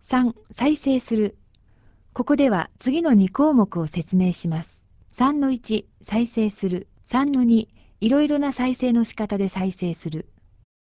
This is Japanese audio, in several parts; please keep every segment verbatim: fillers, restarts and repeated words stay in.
さん、再生する。ここでは次のに項目を説明します。さんのいち、再生する。さんのに、いろいろな再生の仕方で再生する。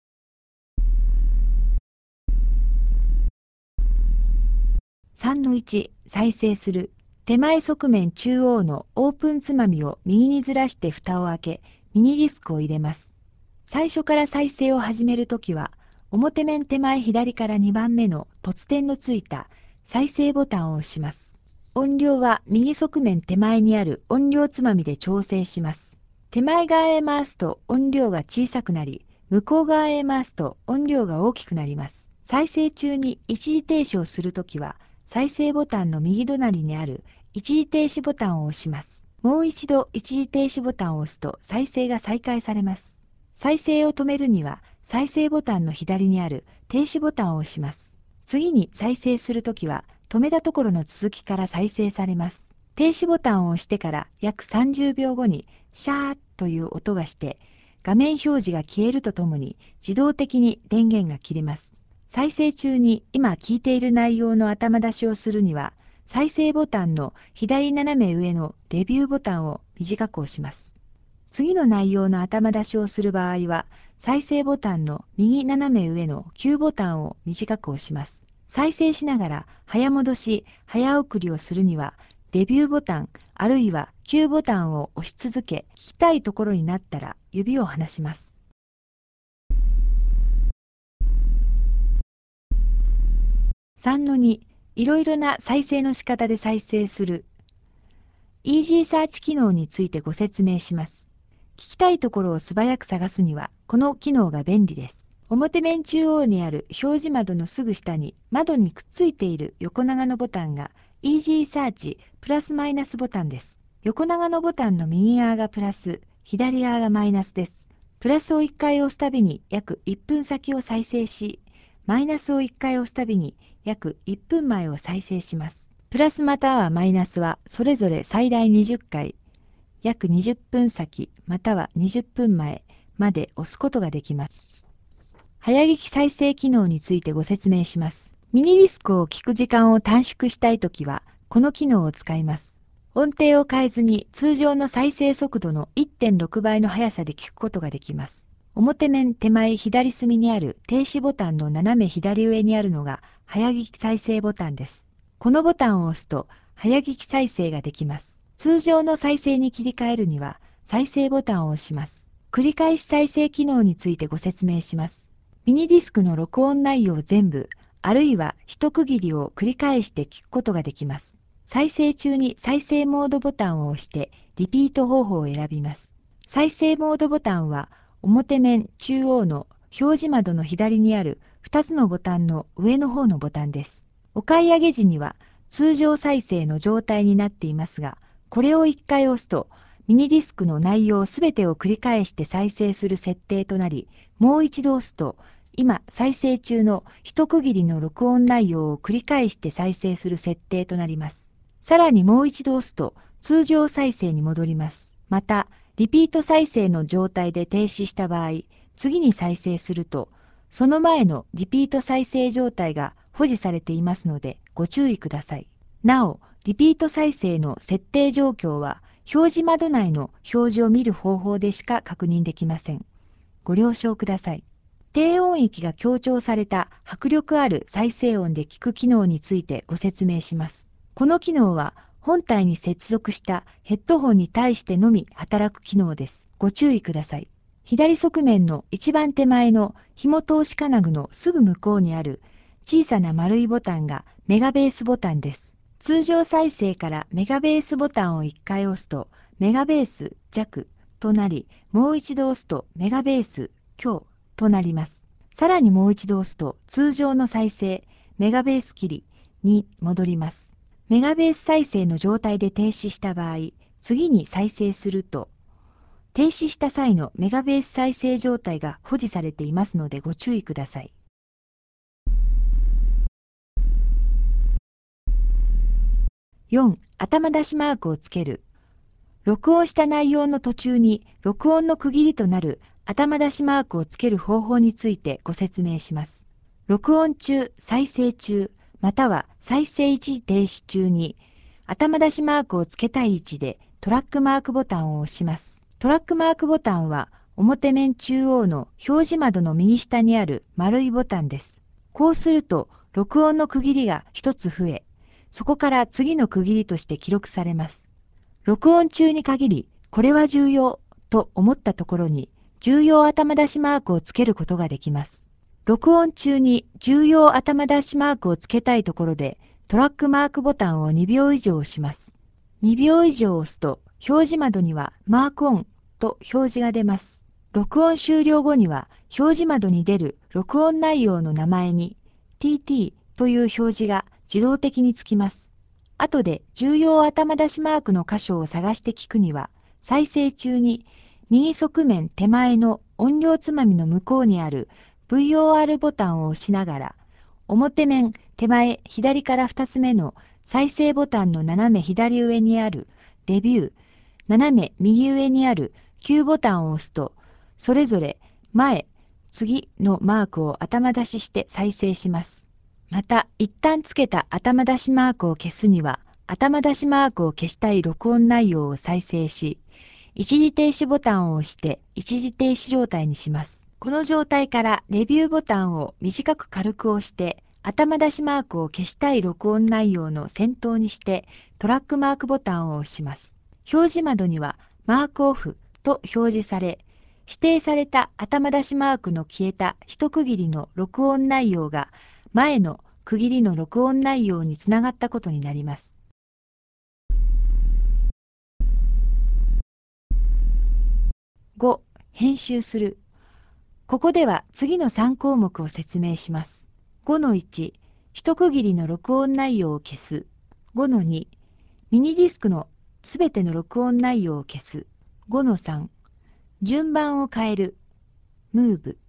さんのいち、再生する。手前側面中央のオープンつまみを右にずらして蓋を開け、ミニディスクを入れます。最初から再生を始めるときは、表面手前左からにばんめの凸点のついた再生ボタンを押します。音量は右側面手前にある音量つまみで調整します。手前側へ回すと音量が小さくなり、向こう側へ回すと音量が大きくなります。再生中に一時停止をするときは、再生ボタンの右隣にある一時停止ボタンを押します。もう一度一時停止ボタンを押すと再生が再開されます。再生を止めるには、再生ボタンの左にある停止ボタンを押します。次に再生するときは、止めたところの続きから再生されます。停止ボタンを押してから約さんじゅうびょうごにシャーという音がして、画面表示が消えるとともに自動的に電源が切れます。再生中に今聞いている内容の頭出しをするには、再生ボタンの左斜め上のレビューボタンを短く押します。次の内容の頭出しをする場合は、再生ボタンの右斜め上のQボタンを短く押します。再生しながら早戻し、早送りをするには、レビューボタンあるいは Qボタンを押し続け、聞きたいところになったら指を離します。さんのに、いろいろな再生の仕方で再生する。イージーサーチ機能についてご説明します。聞きたいところを素早く探すには、この機能が便利です。表面中央にある表示窓のすぐ下に窓にくっついている横長のボタンが イージーサーチプラスマイナスボタンです。横長のボタンの右側がプラス、左側がマイナスです。プラスをいっかい押すたびに約いっぷん先を再生し、マイナスをいっかい押すたびに約いっぷんまえを再生します。プラスまたはマイナスはそれぞれ最大にじゅっかい、約にじゅっぷん先またはにじゅっぷんまえまで押すことができます。早聞き再生機能についてご説明します。ミニディスクを聞く時間を短縮したいときは、この機能を使います。音程を変えずに通常の再生速度の いってんろくばいの速さで聞くことができます。表面手前左隅にある停止ボタンの斜め左上にあるのが早聞き再生ボタンです。このボタンを押すと早聞き再生ができます。通常の再生に切り替えるには再生ボタンを押します。繰り返し再生機能についてご説明します。ミニディスクの録音内容全部、あるいは一区切りを繰り返して聞くことができます。再生中に再生モードボタンを押してリピート方法を選びます。再生モードボタンは表面中央の表示窓の左にあるふたつのボタンの上の方のボタンです。お買い上げ時には通常再生の状態になっていますが、これをいっかい押すとミニディスクの内容すべてを繰り返して再生する設定となり、もう一度押すと今再生中の一区切りの録音内容を繰り返して再生する設定となります。さらにもう一度押すと通常再生に戻ります。また、リピート再生の状態で停止した場合、次に再生すると、その前のリピート再生状態が保持されていますのでご注意ください。なお、リピート再生の設定状況は表示窓内の表示を見る方法でしか確認できません。ご了承ください。低音域が強調された迫力ある再生音で聞く機能についてご説明します。この機能は本体に接続したヘッドホンに対してのみ働く機能です。ご注意ください。左側面の一番手前の紐通し金具のすぐ向こうにある小さな丸いボタンがメガベースボタンです。通常再生からメガベースボタンをいっかい押すとメガベース弱となり、もう一度押すとメガベース強となります。さらにもう一度押すと通常の再生メガベース切りに戻ります。メガベース再生の状態で停止した場合、次に再生すると停止した際のメガベース再生状態が保持されていますのでご注意ください。よん. 頭出しマークをつける。録音した内容の途中に録音の区切りとなる頭出しマークをつける方法についてご説明します。録音中、再生中、 または再生一時停止中に頭出しマークをつけたい位置でトラックマークボタンを押します。トラックマークボタンは表面中央の表示窓の右下にある丸いボタンです。こうすると録音の区切りが一つ増え、そこから次の区切りとして記録されます。録音中に限り、これは重要と思ったところに重要頭出しマークをつけることができます。録音中に重要頭出しマークをつけたいところでトラックマークボタンをにびょう以上押します。にびょう以上押すと表示窓にはマークオンと表示が出ます。録音終了後には表示窓に出る録音内容の名前に ティーティー という表示が自動的につきます。後で重要頭出しマークの箇所を探して聞くには再生中に右側面手前の音量つまみの向こうにある ブイオーアール ボタンを押しながら表面手前左からふたつめの再生ボタンの斜め左上にあるレビュー、斜め右上にある Q ボタンを押すと、それぞれ前、次のマークを頭出しして再生します。また、一旦つけた頭出しマークを消すには、頭出しマークを消したい録音内容を再生し、一時停止ボタンを押して一時停止状態にします。この状態からレビューボタンを短く軽く押して、頭出しマークを消したい録音内容の先頭にしてトラックマークボタンを押します。表示窓にはマークオフと表示され、指定された頭出しマークの消えた一区切りの録音内容が前の区切りの録音内容につながったことになります。ご. 編集する。ここでは次のさん項目を説明します。ごのいち、一区切りの録音内容を消す。ごのに、ミニディスクのすべての録音内容を消す。ごのさん、順番を変える。ムーブ。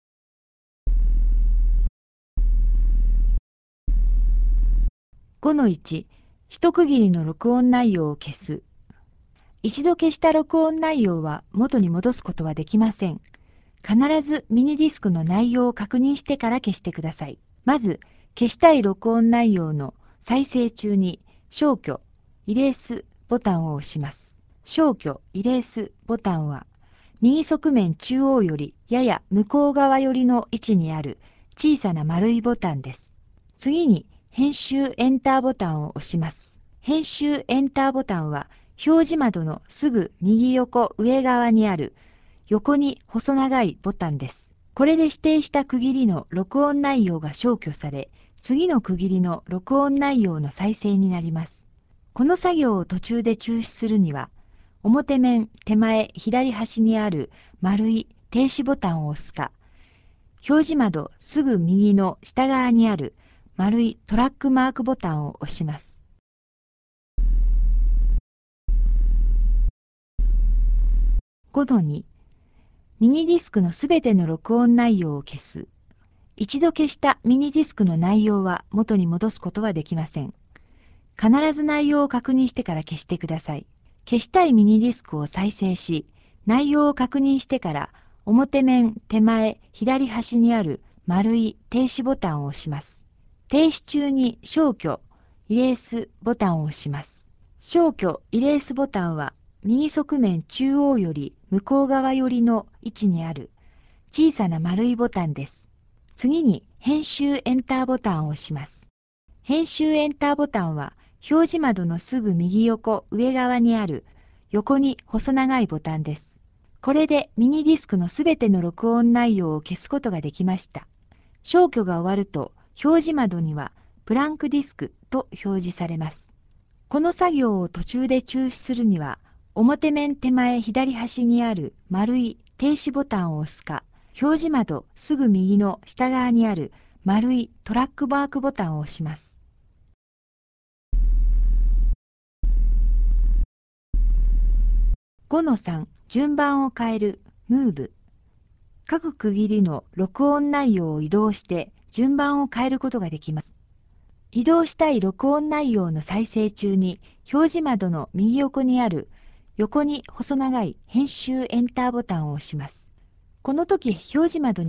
ごのいち、一区切りの録音内容を消す。一度消した録音内容は元に戻すことはできません。必ずミニディスクの内容を確認してから消してください。まず、消したい録音内容の再生中に消去、イレースボタンを押します。消去、イレースボタンは、右側面中央よりやや向こう側寄りの位置にある小さな丸いボタンです。次に、編集エンターボタンを押します。編集エンターボタンは、表示窓のすぐ右横上側にある横に細長いボタンです。これで指定した区切りの録音内容が消去され、次の区切りの録音内容の再生になります。この作業を途中で中止するには、表面手前左端にある丸い停止ボタンを押すか、表示窓すぐ右の下側にある丸いトラックマークボタンを押します。ごのに、ミニディスクのすべての録音内容を消す。一度消したミニディスクの内容は元に戻すことはできません。必ず内容を確認してから消してください。消したいミニディスクを再生し、内容を確認してから表面手前左端にある丸い停止ボタンを押します。停止中に消去、イレースボタンを押します。消去、イレースボタンは右側面中央より向こう側寄りの位置にある小さな丸いボタンです。次に編集エンターボタンを押します。編集エンターボタンは表示窓のすぐ右横上側にある横に細長いボタンです。これでミニディスクのすべての録音内容を消すことができました。消去が終わると表示窓にはブランクディスクと表示されます。この作業を途中で中止するには表面手前左端にある丸い停止ボタンを押すか、表示窓すぐ右の下側にある丸いトラックマークボタンを押します。ごのさん、順番を変える、ムーブ。各区切りの録音内容を移動して順番を変えることができます。移動したい録音内容の再生中に表示窓の右横にある横に細長い編集エンターボタンを押します。この時表示窓には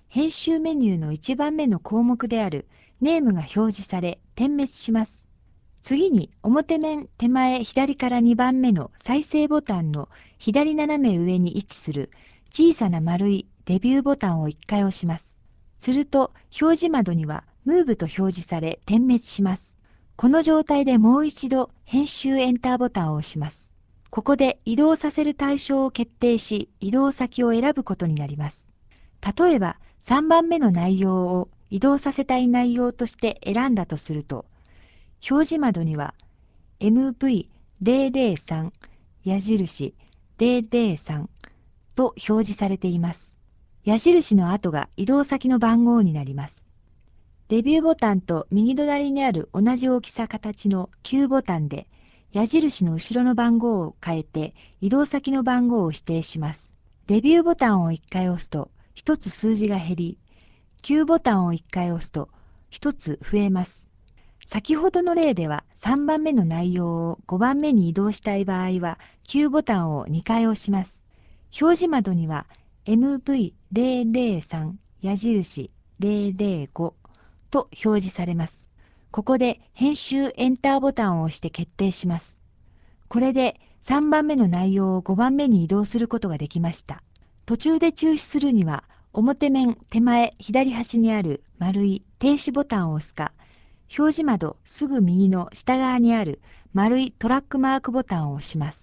編集メニューのいちばんめの項目であるネームが表示され点滅します。次に表面手前左からにばんめの再生ボタンの左斜め上に位置する小さな丸いレビューボタンをいっかい押します。すると表示窓にはムーブと表示され点滅します。この状態でもう一度編集エンターボタンを押します。ここで移動させる対象を決定し移動先を選ぶことになります。例えばさんばんめの内容を移動させたい内容として選んだとすると、表示窓には エムブイゼロゼロさん 矢印ゼロゼロさんと表示されています。矢印の後が移動先の番号になります。レビューボタンと右隣にある同じ大きさ形のQボタンで矢印の後ろの番号を変えて移動先の番号を指定します。レビューボタンをいっかい押すとひとつ数字が減り、Qボタンをいっかい押すとひとつ増えます。先ほどの例ではさんばんめの内容をごばんめに移動したい場合は Q ボタンをにかい押します。表示窓には エムブイゼロゼロさん 矢印ゼロゼロごと表示されます。ここで編集エンターボタンを押して決定します。これでさんばんめの内容をごばんめに移動することができました。途中で中止するには表面手前左端にある丸い停止ボタンを押すか、表示窓すぐ右の下側にある丸いトラックマークボタンを押します。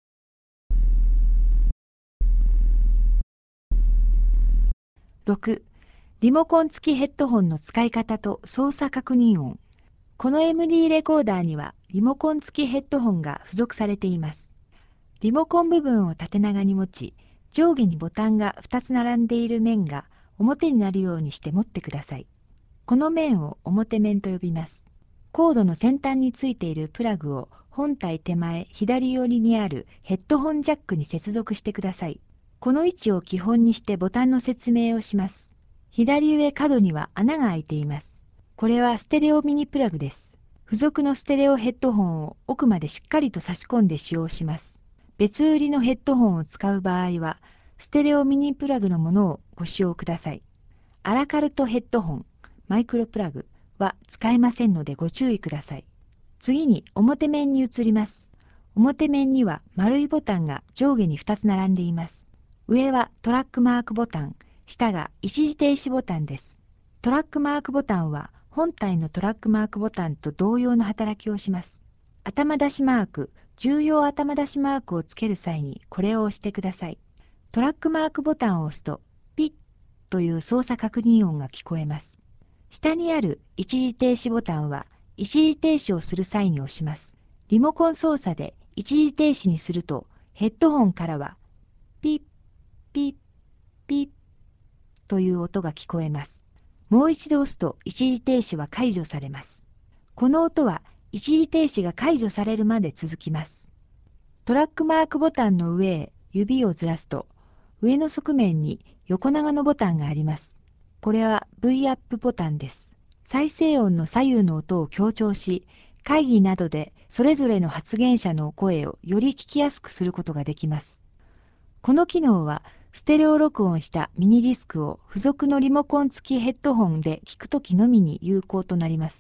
ろく. リモコン付きヘッドホンの使い方と操作確認音。この エムディー レコーダーにはリモコン付きヘッドホンが付属されています。リモコン部分を縦長に持ち、上下にボタンがふたつ並んでいる面が表になるようにして持ってください。この面を表面と呼びます。コードの先端についているプラグを本体手前左寄りにあるヘッドホンジャックに接続してください。この位置を基本にしてボタンの説明をします。左上角には穴が開いています。これはステレオミニプラグです。付属のステレオヘッドホンを奥までしっかりと差し込んで使用します。別売りのヘッドホンを使う場合は、ステレオミニプラグのものをご使用ください。アラカルトヘッドホン、マイクロプラグは使えませんのでご注意ください。次に表面に移ります。表面には丸いボタンが上下にふたつ並んでいます。上はトラックマークボタン、下が一時停止ボタンです。トラックマークボタンは本体のトラックマークボタンと同様の働きをします。頭出しマーク、重要頭出しマークをつける際にこれを押してください。トラックマークボタンを押すとピッという操作確認音が聞こえます。下にある一時停止ボタンは一時停止をする際に押します。リモコン操作で一時停止にするとヘッドホンからはピッピッピッという音が聞こえます。もう一度押すと一時停止は解除されます。この音は一時停止が解除されるまで続きます。トラックマークボタンの上へ指をずらすと上の側面に横長のボタンがあります。これは V アップボタンです。再生音の左右の音を強調し、会議などでそれぞれの発言者の声をより聞きやすくすることができます。この機能はステレオ録音したミニディスクを付属のリモコン付きヘッドホンで聞くときのみに有効となります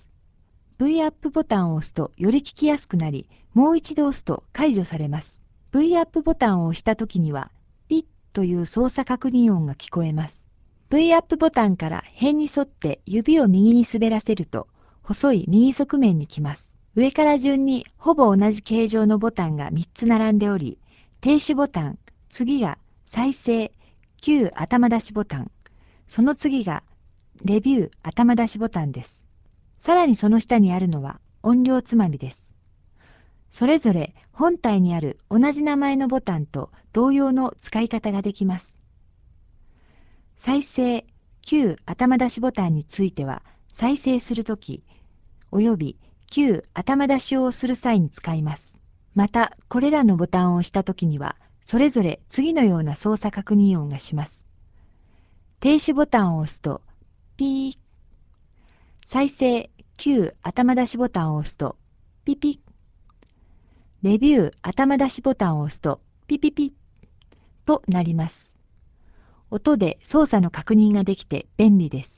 。V アップボタンを押すとより聞きやすくなり、もう一度押すと解除されます。V アップボタンを押したときには、ピッという操作確認音が聞こえます。V アップボタンから辺に沿って指を右に滑らせると、細い右側面に来ます。上から順にほぼ同じ形状のボタンがみっつ並んでおり、停止ボタン、次が再生、旧頭出しボタン、その次がレビュー頭出しボタンです。さらにその下にあるのは音量つまみです。それぞれ本体にある同じ名前のボタンと同様の使い方ができます。再生、旧頭出しボタンについては再生するとき、および旧頭出しをする際に使います。また、これらのボタンを押したときには、それぞれ次のような操作確認音がします。停止ボタンを押すと、ピー。再生、旧頭出しボタンを押すと、ピピ。レビュー頭出しボタンを押すと、ピピピとなります。 音で操作の確認ができて便利です。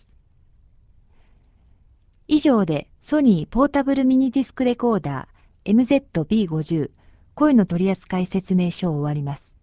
以上でソニーポータブルミニディスクレコーダー エムゼットビーごじゅう 声の取扱説明書を終わります。